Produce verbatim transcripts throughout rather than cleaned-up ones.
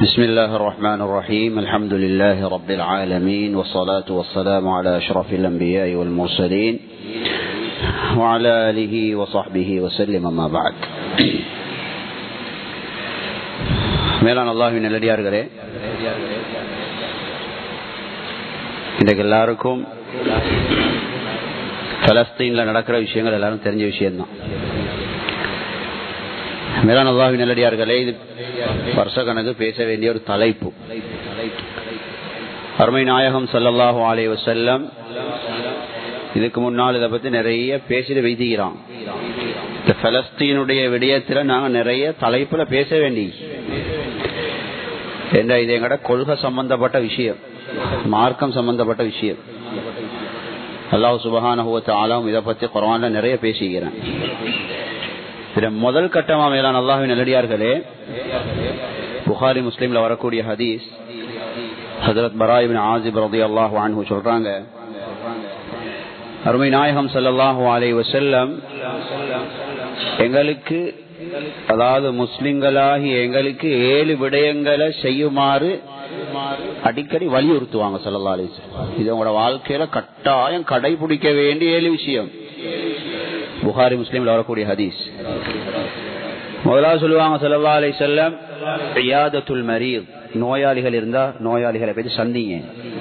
بسم الله الرحمن الرحيم الحمد لله رب العالمين والصلاة والسلام على أشرف الأنبياء والمرسلين وعلى آله وصحبه وسلم ما بعد. மேலான அல்லாஹ்வின் நல்லடியார்களே, இன்றைக்கு எல்லாருக்கும் பலஸ்தீன்ல நடக்கிற விஷயங்கள் எல்லாரும் தெரிஞ்ச விஷயம்தான். மேலான அல்லாஹ்வின் நல்லடியார்களே, இது வருஷ கணக்கு பேச வேண்டிய ஒரு தலைப்பு. அருமை நாயகம் ஸல்லல்லாஹு அலைஹி வஸல்லம் இதுக்கு முன்னால் இதை பத்தி நிறைய பேசிட்டு வைத்திருக்கிறோம். இந்த பலஸ்தீனுடைய விடயத்துல நாங்க நிறைய தலைப்புல பேச வேண்டி என்ற இது எங்கட கொள்கை சம்பந்தப்பட்ட விஷயம், மார்க்கம் சம்பந்தப்பட்ட விஷயம். அல்லாஹ் சுப்ஹானஹு வ தஆலா இதை பத்தி குர்ஆன்ல நிறைய பேசிக்கிறேன். முதல் கட்டமா மேலான அல்லாஹ்வின் நல்லடியார்களே, புகாரி முஸ்லிம்ல வரக்கூடிய ஹதீஸ், ஹஜ்ரத் பரா இப்னு ஆஸிப் ரலியல்லாஹு அன்ஹு சொல்றாங்க, அருமை நாயகம் ஸல்லல்லாஹு அலைஹி வஸல்லம் எங்களுக்கு, அதாவது முஸ்லிம்களாகி எங்களுக்கு ஏழு விடயங்களை செய்யுமாறு அடிக்கடி வலியுறுத்துவாங்க ஸல்லல்லாஹு அலைஹி வஸல்லம். இது உங்களோட வாழ்க்கையில கட்டாயம் கடைபிடிக்க வேண்டிய ஏழு விஷயம். புகாரி முஸ்லிம்ல வரக்கூடிய ஹதீஸ். முதலாவது சொல்லுவாங்க ஸல்லல்லாஹு அலைஹி வஸல்லம், இயாதத்துல் மரீத், நோயாளிகள் இருந்தா நோயாளிகளை பற்றி சந்திங்க.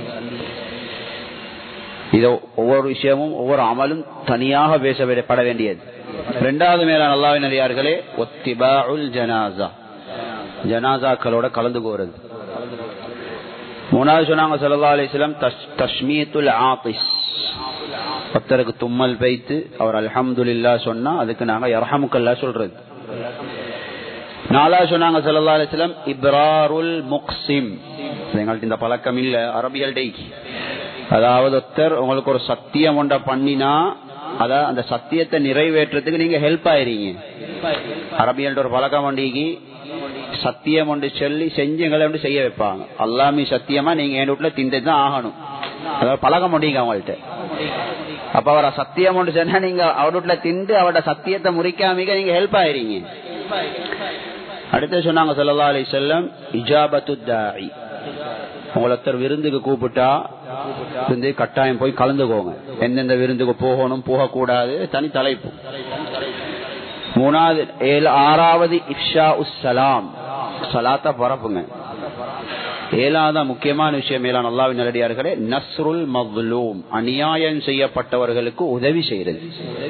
இதோ ஒவ்வொரு விஷயமும் ஒவ்வொரு அமலும் தனியாக பேசப்பட வேண்டியது. இரண்டாவது மேலான அல்லாஹ்வின் நல்லடியார்களே, ஒத்திபாஉல் ஜனாஸா, ஜனாஸாக்களோட கலந்து போறது. மூணாவது சொன்னாங்க ஸல்லல்லாஹு அலைஹி வஸல்லம், தஷ்மீத்துல் ஆத்திஸ், ஒருத்தருக்கு தும்மல் வைத்து அவர் அல்ஹம்துலில்லாஹ் சொன்னா அதுக்கு நாங்க யர்ஹமுக்கல்லாஹ் சொல்றது. நாலாவது சொன்னாங்க ஸல்லல்லாஹு அலைஹி வஸல்லம், இப்ராருல் முக்ஸிம், எங்கள்ட்ட இந்த பழக்கம் இல்ல அரபியல்டே. அதாவது ஒருத்தர் உங்களுக்கு ஒரு சத்தியம் ஒன்றை பண்ணினா அத அந்த சத்தியத்தை நிறைவேற்றத்துக்கு நீங்க ஹெல்ப் ஆயிருங்க. அரபியல்ட ஒரு பழக்கம் ஒண்டிக்கு சத்தியம் ஒன்று சொல்லி செஞ்சுங்களை ஒன்று செய்ய வைப்பாங்க. அல்லாமி சத்தியமா நீங்க என் வீட்டுல திண்டுதான் ஆகணும், அதாவது பழக்கம் ஒண்டிங்க அவங்கள்ட்ட. அப்ப அவர சத்தியம் ஒன்று சொன்னா நீங்க அவர் வீட்டுல திண்டு அவரோட சத்தியத்தை முறிக்காம நீங்க ஹெல்ப் ஆயிருங்க. அடுத்து சொன்னாங்க ஸல்லல்லாஹு அலைஹி வஸல்லம், இஜாபத்து தாஇ, உங்களை ஒருத்தர் விருந்துக்கு கூப்பிட்டா விருந்து கட்டாயம் போய் கலந்துக்கோங்க. எந்தெந்த விருந்துக்கு போகணும் போகக்கூடாது தனி தலைப்பு. மூணாவது ஏழு ஆறாவது இஃஷா உஸ் சலாம், சலாத்த பரப்புங்க. ஏழாவது முக்கியமான விஷயம் மேலான அல்லாஹ்வின் நல்லடியார்களே, நஸ்ருல் மظ்லூம், அநியாயம் செய்யப்பட்டவர்களுக்கு உதவி செய்யறது.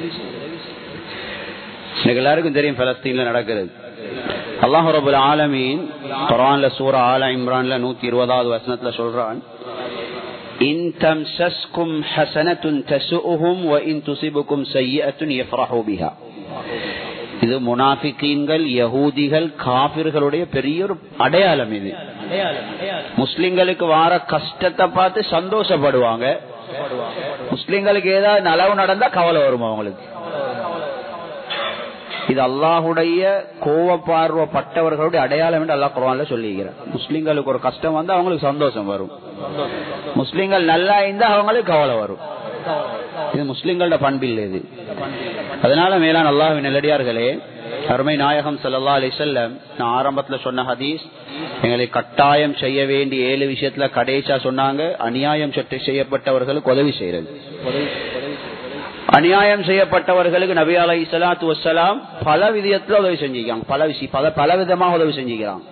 எல்லாருக்கும் தெரியும் பலஸ்தீன்ல நடக்கிறது. அல்லாஹ் ரப்பல் ஆலமீன் குர்ஆன்ல சூரா ஆல இம்ரான்ல நூத்தி இருபதாவது வசனத்துல சொல்றான், இன் தம்சஸ்கும் ஹஸனத்துன் தஸுஹும் வ இன் துஸிபுகும் ஸய்யிஅத்துன் யஃப்ரஹு பிஹா. இது முனாஃபிகீன்கள், யஹூதிகள், காஃபிர்களுடைய பெரிய ஒரு அடையாளம். இது முஸ்லிம்களுக்கு வார கஷ்டத்தை பார்த்து சந்தோஷப்படுவாங்க. முஸ்லிம்களுக்கு ஏதாவது நலவு நடந்தா கவலை வரும் அவங்களுக்கு. இது அல்லாஹுடைய கோவப்பார்வப்பட்டவர்களுடைய அடையாளம் என்று அல்லாஹ் குர்ஆன்ல சொல்லிக்கிறார். முஸ்லிம்களுக்கு ஒரு கஷ்டம் வந்தா அவங்களுக்கு சந்தோஷம் வரும், முஸ்லிம்கள் நல்லா இருந்தா அவங்களுக்கு கவலை வரும். இது முஸ்லிம்களோட பண்பில் இது. அதனால மேலான அல்லாஹ்வின் நல்லடியார்களே, அருமை நாயகம் ஸல்லல்லாஹு அலைஹி வஸல்லம் நான் ஆரம்பத்துல சொன்ன ஹதீஸ், எங்களை கட்டாயம் செய்ய வேண்டிய ஏழு விஷயத்துல கடைசியா சொன்னாங்க, அநியாயம் செய்யப்பட்டவர்களுக்கு உதவி செய்யறது. அநியாயம் செய்யப்பட்டவர்களுக்கு நபி அலைஹிஸ்ஸலாத்து வஸ்ஸலாம் பல விதத்துல உதவி செஞ்சுக்கிறாங்க, பல விஷயம் பல பல விதமாக உதவி செஞ்சுக்கிறாங்க.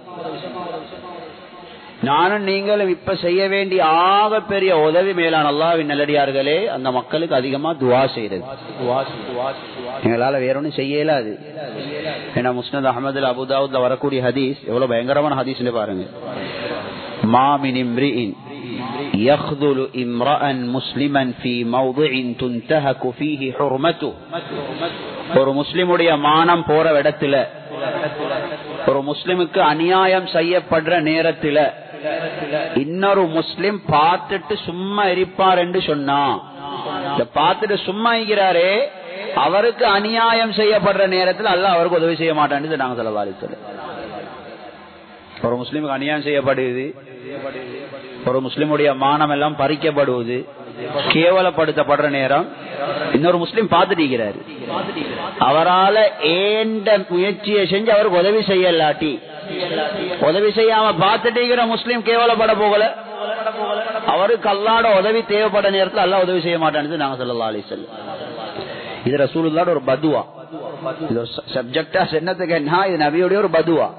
நானும் நீங்களும் இப்ப செய்ய வேண்டிய ஆக பெரிய உதவி மேலான அல்லாஹ்வின் நல்லடியார்களே, அந்த மக்களுக்கு அதிகமா துஆ செய்யறது. எங்களால வேற ஒன்னும் செய்ய இயலாது. ஏன்னா முஸ்னத் அஹ்மதுல அபூ தாவூத்ல வரக்கூடிய ஹதீஸ் எவ்வளவு பயங்கரமான ஹதீஸ்னு பாருங்க. மா மின் இம்ரிஇன் يخذل امرأ مسلما في موضع تنتهك فيه حرمته. ஒரு முஸ்லிமுடைய மானம் போற இடத்துல, ஒரு முஸ்லிமுக்கு அநியாயம் செய்யப்படுற நேரத்துல இன்னொரு முஸ்லிம் பார்த்துட்டு சும்மா இருப்பார் என்று சொன்னா, பார்த்துட்டு சும்மா இருக்கிறாரே அவருக்கு அநியாயம் செய்யப்படுற நேரத்தில் அல்லாஹ் அவருக்கு உதவி செய்ய மாட்டான்னு நாங்க ஸல்லல்லாஹு அலைஹி வஸல்லம். ஒரு முஸ்லிமுக்கு அநியாயம் செய்யப்படுது, ஒரு முஸ்லிமுடைய மானம் எல்லாம் பறிக்கப்படுவது, கேவலப்படுத்தப்படுற நேரம் இன்னொரு முஸ்லிம் பார்த்துட்டு அவரால் ஏண்ட முயற்சியை செஞ்சு அவருக்கு உதவி செய்யலாட்டி உதவி செய்யாம பார்த்துட்டீங்கிற முஸ்லீம் கேவலப்பட போகல, அவருக்கு அல்லாஹ்வோட உதவி தேவைப்பட நேரத்தில் அல்லாஹ் உதவி செய்ய மாட்டான்னு நாங்க ஸல்லல்லாஹு அலைஹி வஸல்லம். இது ரசூலுல்லாஹ்வோட ஒரு பதுவா. இது சப்ஜெக்டா என்னத்துக்கு என்ன, இது நபியோட ஒரு பதுவா.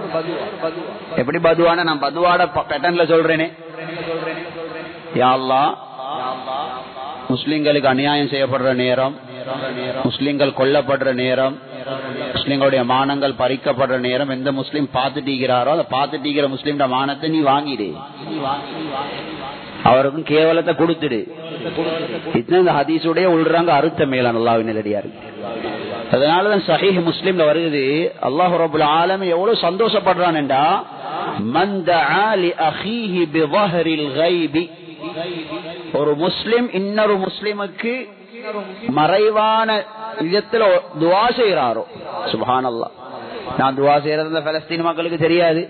எப்படி பதுவான நான் பதுவாட பேட்டர்ன்ல சொல்றேனே, யா அல்லாஹ் முஸ்லிம்களுக்கு அநியாயம் செய்யப்படுற நேரம், முஸ்லிம்கள் கொல்லப்படுற நேரம், முஸ்லிம்களுடைய மானங்கள் பறிக்கப்படுற நேரம் எந்த முஸ்லீம் பார்த்துட்டீங்கிறாரோ அதை பார்த்துட்டீங்கிற முஸ்லீம் மானத்தை நீ வாங்கிடு, அவருக்கும் கேவலத்தை கொடுத்துடு. இந்த ஹதீஸுடைய உள்றாங்க அறுத்த மேலான அல்லாஹ்வின் நல்லடியார். அதனாலதான் சஹீஹ் முஸ்லிம்ல வருது, அல்லாஹ் ரப்பல் ஆலமீன் எவ்வளவு சந்தோஷப்படுறான் என்றா, மன் தஆ லி அஹீஹி பிظஹரில் கைபி, ஒரு முஸ்லிம் இன்னொரு முஸ்லிமுக்கு மறைவான விதத்துல துஆ செய்யறாரோ, சுப்ஹானல்லாஹ். நான் துஆ செய்யறது பலஸ்தீன் மக்களுக்கு தெரியாது,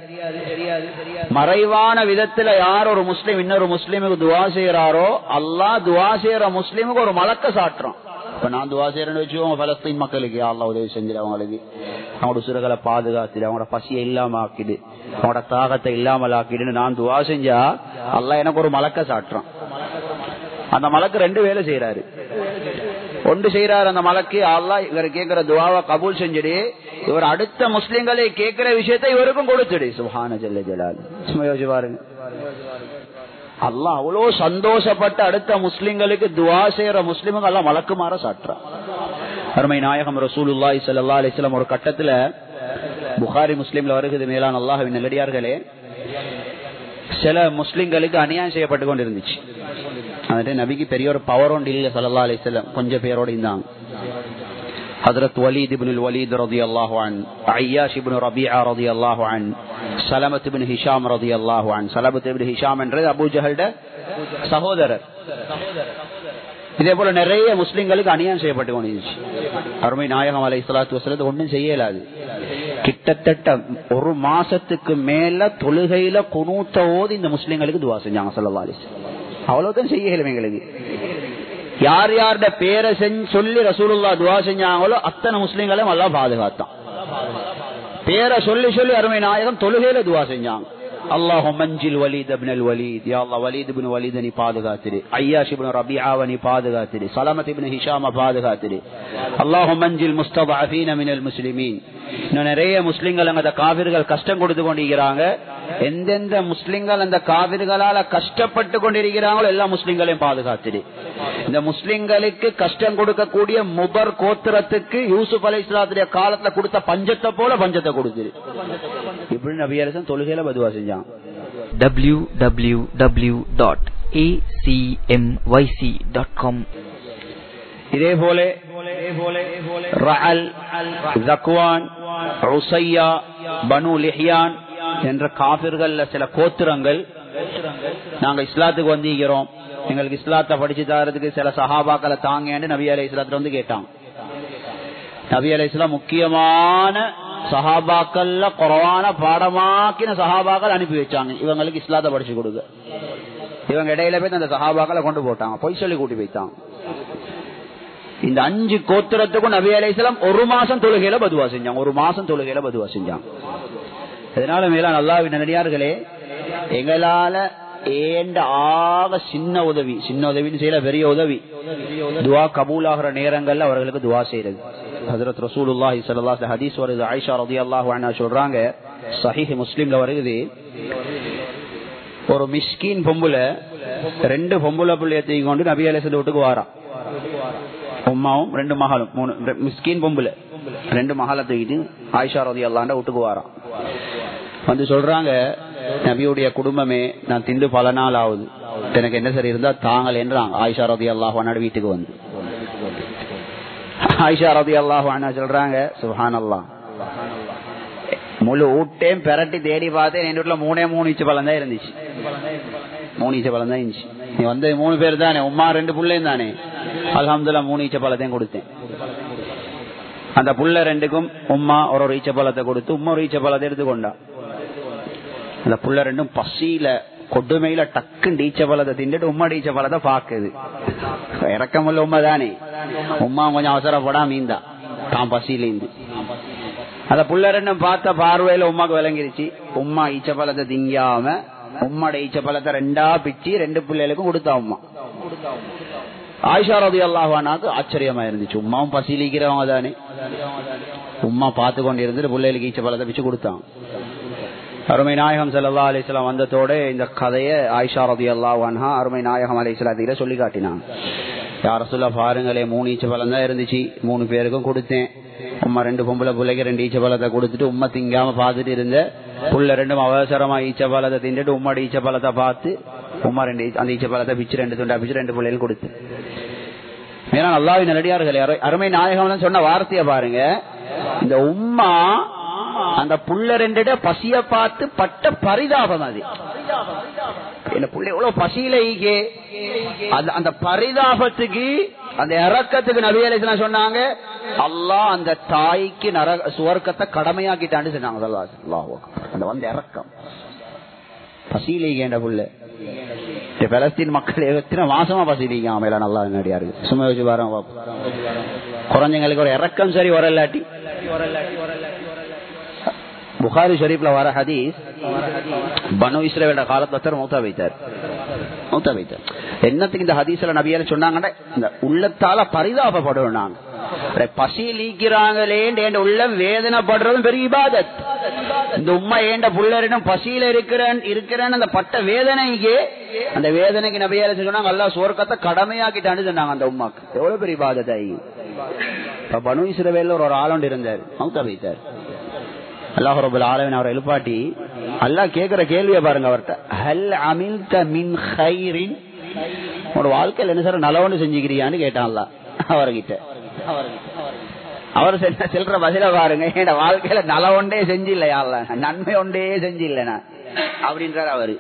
மறைவான விதத்துல யார் ஒரு முஸ்லிம் இன்னொரு முஸ்லிமுக்கு துஆ செய்யறாரோ, அல்லாஹ் துஆ செய்யற முஸ்லிமுக்கு ஒரு மலக்க சாட்டுறான். இப்ப நான் துஆ செய்யறேன்னு வச்சுக்கோங்க, பலஸ்தீன் மக்களுக்கு அல்லாஹ் உதவி செஞ்சிடு, அவங்களுக்கு அவங்களோட சிறுகளை பாதுகாத்துடு, அவங்களோட பசியை இல்லாம ஆக்கிடு, அவங்களோட தாகத்தை இல்லாமல் ஆக்கிடுன்னு நான் துஆ செஞ்சா அல்லாஹ் எனக்கு ஒரு மலக்க சாட்டுறான். அந்த மலக்கு ரெண்டு வேலை செய்யறாரு. ஒன்று செய்யறாரு அந்த மலக்கு, அல்லாஹ் இவர் கேட்கிற துஆவை கபூல் செஞ்சுடு, இவர் அடுத்த முஸ்லிம்களை கேட்கிற விஷயத்தை இவருக்கும் கொடுத்துடு. சுப்ஹான ஜல்ல ஜலால். சும்மா யோசிச்சு பாருங்க, அல்லாஹ் அவ்வளவு சந்தோஷப்பட்டு அடுத்த முஸ்லிம்களுக்கு துஆ செய்யற முஸ்லிமுக்கு அல்லாஹ் மலக்குமார சாட்டுறான். அருமை நாயகம் ரசூலுல்லாஹி ஸல்லல்லாஹு அலைஹி வஸல்லம் ஒரு கட்டத்துல புகாரி முஸ்லிம்ல வருகிறது, மேலான அல்லாஹ்வின் நல்லடியார்களே, சில முஸ்லிம்களுக்கு அநியாயம் செய்யப்பட்டு கொண்டிருந்துச்சு. அதே நபிக்கு பெரிய ஒரு பவர் ஒன்று இல்ல ஸல்லல்லாஹு அலைஹி வஸல்லம், கொஞ்சம் பேரோட இருந்தாங்க. ஹஜ்ரத் வலீத் இப்னுல் வலீத் ரலியல்லாஹு அன்ஹு, அய்யாஷ் இப்னு ரபீஆ ரலியல்லாஹு அன்ஹு, சலமத் இப்னு ஹிஷாம் ரலியல்லாஹு அன்ஹு. சலமத் இப்னு ஹிஷாம் என்றது அபூ ஜஹல்ட சகோதரர். இதே போல நிறைய முஸ்லிம்களுக்கு அநியாயம் செய்யப்பட்டு கொண்டிருந்துச்சு. அருமை நாயகம் அலைஹிஸ்ஸலாத்து வஸல்லம் ஒன்றும் செய்யலாது. கிட்டத்தட்ட ஒரு மாசத்துக்கு மேல தொழுகையில குனூத்த ஓதி இந்த முஸ்லிம்களுக்கு துஆ செஞ்சாங்க ஸல்லல்லாஹு அலைஹி வஸல்லம். அவ்வளவுதான் செய்யல எங்களுக்கு. யார் யாருடைய பேரை சொல்லி ரசூலுல்லாஹ் துஆ செஞ்சாங்களோ அத்தனை முஸ்லிம்களையும் அல்லாஹ் பாதுகாத்தான். பேரை சொல்லி சொல்லி அருமை நாயகம் தொழுகையில துஆ செஞ்சாங்க. அல்லாஹும்ம அன்ஜில் வலீத் இப்னுல் வலீத், யா அல்லாஹ் வலீத் இப்னு வலீத் நீ பாதுகாத்திரு, அய்யாஷ் இப்னு ரபீஆவை நீ பாதுகாத்திரு, சலமத் இப்னு ஹிஷாம பாதுகாத்திரு, அல்லாஹும்ம அன்ஜில் முஸ்ததஅஃபீன மினல் முஸ்லிமீன். இன்னும் நிறைய முஸ்லிம்கள் அந்த காபிர்கள் கஷ்டம் கொடுத்து கொண்டிருக்கிறாங்க. எந்தெந்த முஸ்லிம்கள் அந்த காபிர்களால கஷ்டப்பட்டு கொண்டிருக்கிறாங்களோ எல்லா முஸ்லிம்களையும் பாதுகாத்திரு. இந்த முஸ்லிம்களுக்கு கஷ்டம் கொடுக்கக்கூடிய முபர் கோத்திரத்துக்கு யூசுப் அலைஹிஸ்ஸலாத்துடைய காலத்துல கொடுத்த பஞ்சத்தை போல பஞ்சத்தை கொடுத்துரு. இப்படி நபி அரசன் தொழுகையில பதுவா செஞ்சான். W W W dot A C M Y C dot com. இதே போல ரஅல், ஸக்வான், உஸையா, பனு லிஹ்யான் என்ற காபிர்கள் சில கோத்திரங்கள், நாங்க இஸ்லாத்துக்கு வந்திருக்கிறோம், எங்களுக்கு இஸ்லாத்தை படிச்சு தரதுக்கு சில சஹாபாக்களை தாங்கன்னு நபி அலைஹிஸ்ஸலாத்து வந்து கேட்டாங்க. நபி அலைஹிஸ்ஸலாம் முக்கியமான சஹாபாக்கள்ல குர்ஆன பாடமாக்கின சஹாபாக்கள் அனுப்பி வச்சாங்க, இவங்களுக்கு இஸ்லாத்தை படிச்சு கொடுக்க. இவங்க இடையில போய் அந்த சஹாபாக்களை கொண்டு போட்டாங்க, பொய் சொல்லி கூட்டி போயிட்டாங்க. இந்த அஞ்சு கோத்திரத்துக்கும் நபி அலைஹிஸ்ஸலாம் ஒரு மாசம் தொழுகையில பதுவா செஞ்சாங்க, ஒரு மாசம் தொழுகையில பதுவா செஞ்சாங்க. அதனால மேலான அல்லாஹ்வின் நல்லடியார்களே, எங்களால ஏண்ட ஆக சின்ன உதவி, சின்ன உதவின்னு செய்யல பெரிய உதவி, துஆ கபூல் ஆகிற நேரங்கள்ல அவர்களுக்கு துஆ செய்யறது. ஹஜ்ரத் ரசூலுல்லாஹி ஸல்லல்லாஹு அலைஹி ஹதீஸ் வருது, ஆயிஷா ரலியல்லாஹு அன்ஹா சொல்றாங்க, சஹீஹ் முஸ்லிம்ல வருது, ஒரு மிஸ்கீன் பொம்புல ரெண்டு பொம்புல பிள்ளையத்தை கொண்டு நபி அலைஹிஸ்ஸலாம் வீட்டுக்கு வாரா. உம்மாவும் ரெண்டு மகளும், மூணு மிஸ்கீன் பொம்புல ரெண்டு மகளை தூக்கிட்டு ஆயிஷா ரலியல்லாஹு அன்ஹா வீட்டுக்கு வாரா. வந்து சொல்றாங்க, நபியுடைய குடும்பமே நான் திண்டு பல நாள் ஆகுது, எனக்கு என்ன சரி இருந்தா தாங்கள் என்றாங்க. ஆயிஷா ரலியல்லாஹு அன்ஹா வீட்டுக்கு வந்து ஆயிஷா ரலியல்லாஹு அன்ஹா சொல்றாங்க, சுப்ஹானல்லாஹ், முழு ஊட்டையும் பெரட்டி தேடி பார்த்தேன், என் வீட்டுல மூணே மூணு இச்ச பழம் தான் இருந்துச்சு, மூணு இச்ச பழம் தான் இருந்துச்சு. நீ வந்து மூணு பேர் தானே, உம்மா ரெண்டு புள்ளையும் தானே, அல்ஹம்துலில்லாஹ் மூணு ஈச்ச பழத்தையும் கொடுத்தேன். அந்த புள்ள ரெண்டுக்கும் உம்மா ஒரு ஒரு ஈச்ச பழத்தை கொடுத்து உம்மா ஒரு ஈச்ச பழத்தை எடுத்துக்கொண்டா. அந்த புள்ள ரெண்டும் பசியில கொடுமையில டக்குன்னு ஈச்ச பழத்தை தின்னுட்டு உம்மா ஈச்ச பழத்தை பாக்குது. இறக்கமுள்ள உண்மை தானே, உம்மா கொஞ்சம் அவசரப்படா மீந்தா தான் பசியில இருந்து. அந்த புள்ள ரெண்டும் பார்த்த பார்வையில உமாக்கு விளங்கிருச்சு. உம்மா ஈச்ச பழத்தை திங்காம உம்மோட ஈச்ச பழத்தை ரெண்டா பிச்சு ரெண்டு பிள்ளைகளுக்கும் கொடுத்தா உம்மா. ஆயிஷா ரலியல்லாஹு அன்ஹாக்கு ஆச்சரியமா இருந்துச்சு. உம்மாவும் பசிலிக்கிறவங்க தானே, உம்மா பார்த்து கொண்டு இருந்துட்டு பிள்ளைகளுக்கு ஈச்ச பழத்தை பிச்சு கொடுத்தாங்க. அருமை நாயகம் ஸல்லல்லாஹு அலைஹி வஸல்லம் வந்ததோட இந்த கதையை ஆயிஷா ரலியல்லாஹு அன்ஹா அருமை நாயகம் அலைஹிஸ்ஸலாத்தில சொல்லி காட்டினாங்க. யா ரசூலுல்லாஹ் பாருங்களே, மூணு ஈச்ச பழம் தான் இருந்துச்சு, மூணு பேருக்கும் கொடுத்தேன். உம்மா ரெண்டு பொம்பளை பிள்ளைக்கு ரெண்டு ஈச்ச பழத்தை கொடுத்துட்டு உம்மா திங்காம பார்த்துட்டு இருந்த புள்ள ரெண்டும் அவசரமா ஈச்ச பழத்தை தின்னுட்டு உம்மாட ஈச்ச பழத்தை பார்த்து உம்மா ரெண்டு அந்த ஈச்ச பழத்தை பிச்சு ரெண்டு துண்டா பிச்சு ரெண்டு பிள்ளைகள் கொடுத்து. ஏன்னா அல்லாஹ்வின் நல்லடியார்களே, அருமை நாயகம் சொன்ன வார்த்தையை பாருங்க. இந்த உம்மா அந்த புள்ள ரெண்டு பசிய பார்த்து பட்ட பரிதாபம். அது என்ன புள்ள எவ்வளவு பசியில ஈகே, அந்த பரிதாபத்துக்கு அந்த இறக்கத்துக்கு நபி அலைஹிஸ்ஸலாம் சொன்னாங்க, அல்லாஹ் அந்த தாய்க்கு நரக சுவர்க்கத்தை கடமையாக்கிட்டான்னு சொன்னாங்க. அந்த வந்த இறக்கம் பசியிலேங்க புள்ள. பலஸ்தீன் மக்கள் எத்தனை மாசமா பசிலீங்க மேல நல்லா நடிகாரு சும்மா வச்சு பாருங்க. குறைஞ்சங்களுக்கு ஒரு இறக்கம் சரி வரலாட்டி. புகாரி ஷரீஃப்ல வர ஹதீஸ், பனு இஸ்ரவேல காலத்துல மௌத்தா வைத்தார் மௌத்தா வைத்தார் என்னத்துக்கு இந்த ஹதீஸ்ல நபியால சொன்னாங்கன்னா, இந்த உள்ளத்தால பரிதாபப்படுவோம். நாங்க பசி லீக்கிறாங்களேன் உள்ள வேதனைப்படுறதும் பெரிய இபாதத். இந்த உம்மா ஏண்ட புள்ளரிடம் பசியில இருக்கிறேன் இருக்கிறேன்னு அந்த பட்ட வேதனைக்கு, அந்த வேதனைக்கு நபியால சொன்னாங்க அல்லாஹ் சுவர்க்கத்தை கடமையாக்கிட்டான்னு சொன்னாங்க. அந்த உம்மாக்கு எவ்வளவு பெரிய இபாதத் ஆகி. இப்ப பனு இஸ்ரவேல்ல ஒரு ஆளோண்டு இருந்தார், மௌத்தா வைத்தார். அல்லாஹ் ரப்பல் ஆலமீன் அவரை எழுப்பாட்டி அல்லாஹ் கேக்குற கேள்வியை பாருங்க அவர்கிட்ட, ஹல் அமில்த மின் கைரின், ஒரு வாழ்க்கையில் என்ன சார் நலவொன்று செஞ்சுக்கிறியான்னு கேட்டான் அல்லாஹ் அவர்கிட்ட. அவர் செல்ற பதில பாருங்க, என் வாழ்க்கையில நல ஒன்றே செஞ்சு இல்லையா, நன்மை ஒன்றே செஞ்சு இல்லைனா அப்படின்றார் அவரு.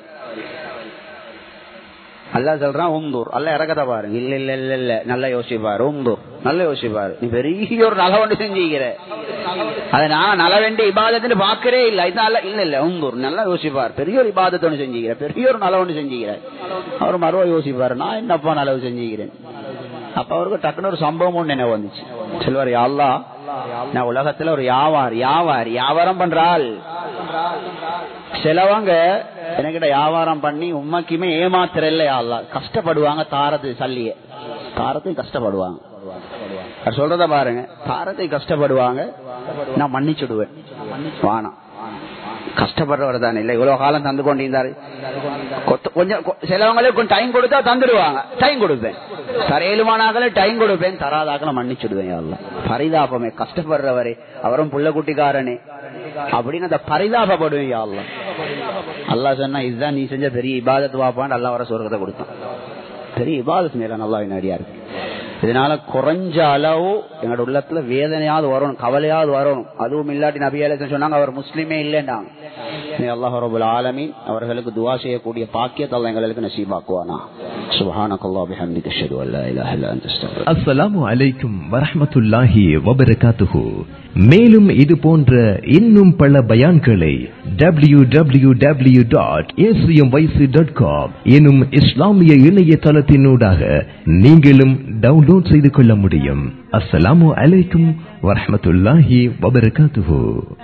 அல்லா சொல்றான் உம்தூர், அல்ல இறக்கத பாருங்க. இல்ல இல்ல இல்ல இல்ல நல்லா யோசிப்பாரு. உம்தூர் நல்லா யோசிப்பாரு, நீ பெரிய ஒரு நல ஒன்று செஞ்சுக்கிற, அதை நான் நல வேண்டிய இபாதத்துன்னு பாக்கறே இல்ல. இதனால இல்ல இல்ல உம்தூர் நல்லா யோசிப்பார், பெரிய ஒரு இபாதத்தை ஒன்று செஞ்சுக்கிற, பெரிய ஒரு நல ஒன்று செஞ்சுக்கிற. அவர் மறுவா யோசிப்பாரு, நான் என்னப்பா நலவு செஞ்சுக்கிறேன். அப்ப அவருக்கு டக்குனு ஒரு சம்பவம் ஒண்ணு என்ன வந்துச்சு. சொல்வாரு, அல்லாஹ் நான் உலகத்துல ஒரு வியாபாரி வியாபாரி வியாபாரம் பண்றாள். சிலவங்க என்கிட்ட வியாபாரம் பண்ணி உண்மைக்குமே ஏமாத்துற இல்லையா, அல்லாஹ் கஷ்டப்படுவாங்க. தாரத்து சல்லிய தாரத்தை கஷ்டப்படுவாங்க. சொல்றத பாருங்க, தாரத்தை கஷ்டப்படுவாங்க, நான் மன்னிச்சுடுவேன். வானம் கஷ்டப்படுறவர் தானே இல்ல, இவ்வளவு காலம் தந்து கொண்டிருந்தாரு. கொஞ்சம் சிலவங்களே கொஞ்சம் டைம் கொடுத்தா தந்துடுவாங்க, டைம் கொடுப்பேன். தரையிலுமானாக்களே டைம் கொடுப்பேன், தராதாக்களை மன்னிச்சுடுவேன். அல்லாஹ் பரிதாபமே, கஷ்டப்படுறவரே, அவரும் புள்ள குட்டிக்காரனே அப்படின்னு அந்த பரிதாபப்படுவேன். அல்லாஹ் அல்லாஹ் சொன்னா இதுதான் நீ செஞ்ச பெரிய இபாதத் வாப்பான்னு அல்லாஹ் வர சொர்க்கத்தை கொடுத்தான். பெரிய இபாதத் மேல நல்லா நடியா இருக்கு. இதனால குறைஞ்ச அளவு எங்களோட உள்ளத்துல வேதனையாவது வரணும், கவலையாவது வரணும். அதுவும் இல்லாட்டி நபி அலைஹிஸ்ஸலாம் சொன்னாங்க அவர் முஸ்லிமே இல்லைன்னாங்க. அல்லாஹ் ரப்பல் ஆலமீன் அவர்களுக்கு துஆ செய்யக்கூடிய பாக்கியத்தை அல்லாஹ் எங்களுக்கு நசீபாக்குவானா. சுப்ஹானக்கல்லாஹ் பிஹம்திக அஷ்ஹது அல்லா இலாஹா இல்லா அன்த அஸ்தக்ஃபிருக. அஸ்ஸலாமு அலைக்கும் வரஹ்மத்துல்லாஹி வபரகாத்துஹு. மேலும் இது போன்ற இன்னும் பல பயான்களை W W W dot A C M Y C dot com எனும் இஸ்லாமிய இணையதளத்தினூடாக நீங்களும் டவுன்லோட் செய்து கொள்ள முடியும். அஸ்ஸலாமு அலைக்கும் வரஹ்மத்துல்லாஹி வபரகாத்துஹு.